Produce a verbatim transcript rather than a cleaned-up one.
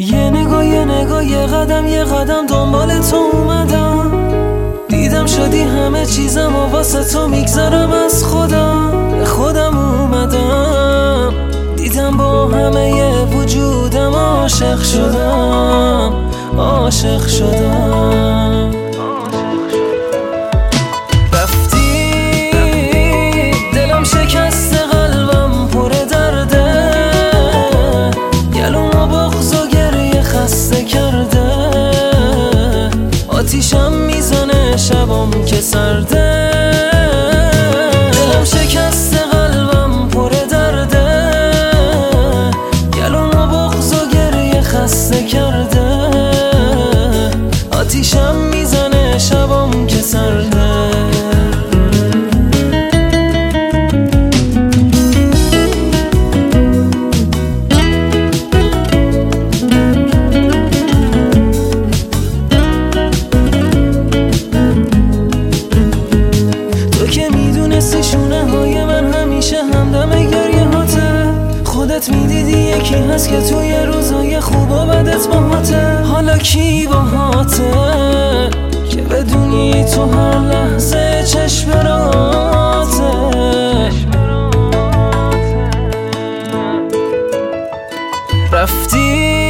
یه نگاه یه نگاه یه قدم یه قدم دنبال تو اومدم، دیدم شدی همه چیزم و واسه تو میگذارم از خودم. به خودم اومدم دیدم با همه وجودم عاشق شدم، عاشق شدم. رفتی دلم شکسته قلبم پر درده، گلوم و بغض و گریه خسته کرده، آتیشم میزنه شبم که سرده. دلم شکسته قلبم پر درده، گلوم و بغض و گریه خسته کرده، آتیشم میزنه شبم که سرده. شونه های من همیشه همدم گریه هاته، خودت میدیدی یکی هست که توی روزای خوب و بدت باهاته. حالا کی باهاته که بدونی تو هر لحظه چشم راته. رفتی